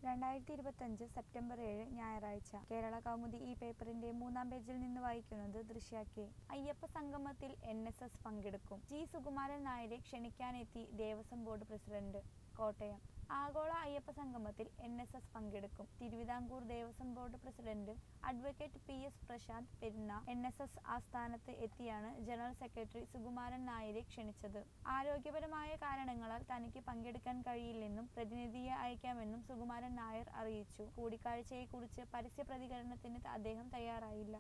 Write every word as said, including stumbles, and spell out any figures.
രണ്ടായിരത്തി ഇരുപത്തഞ്ച് സെപ്റ്റംബർ ഏഴ് ഞായറാഴ്ച. കേരള കൗമുദി ഈ പേപ്പറിന്റെ മൂന്നാം പേജിൽ നിന്ന് വായിക്കുന്നത് ദൃശ്യ കെ. അയ്യപ്പ സംഗമത്തിൽ എൻ എസ് എസ് പങ്കെടുക്കും. ജി സുകുമാരൻ നായരെ ക്ഷണിക്കാനെത്തി ദേവസ്വം ബോർഡ് പ്രസിഡന്റ്. കോട്ടയം. ആഗോള അയ്യപ്പ സംഗമത്തിൽ എൻ എസ് എസ് പങ്കെടുക്കും. Thiruvithamkoor Devaswom board president advocate P S Prasanth Perunna N S S ആസ്ഥാനത്ത് എത്തിയാണ് ജനറൽ സെക്രട്ടറി സുകുമാരൻ നായരെ ക്ഷണിച്ചത്. ആരോഗ്യപരമായ കാരണങ്ങളാൽ തനിക്ക് പങ്കെടുക്കാൻ കഴിയില്ലെന്നും പ്രതിനിധിയെ അയക്കാമെന്നും സുകുമാരൻ നായർ അറിയിച്ചു. കൂടിക്കാഴ്ചയെക്കുറിച്ച് പരസ്യ പ്രതികരണത്തിന് അദ്ദേഹം തയ്യാറായില്ല.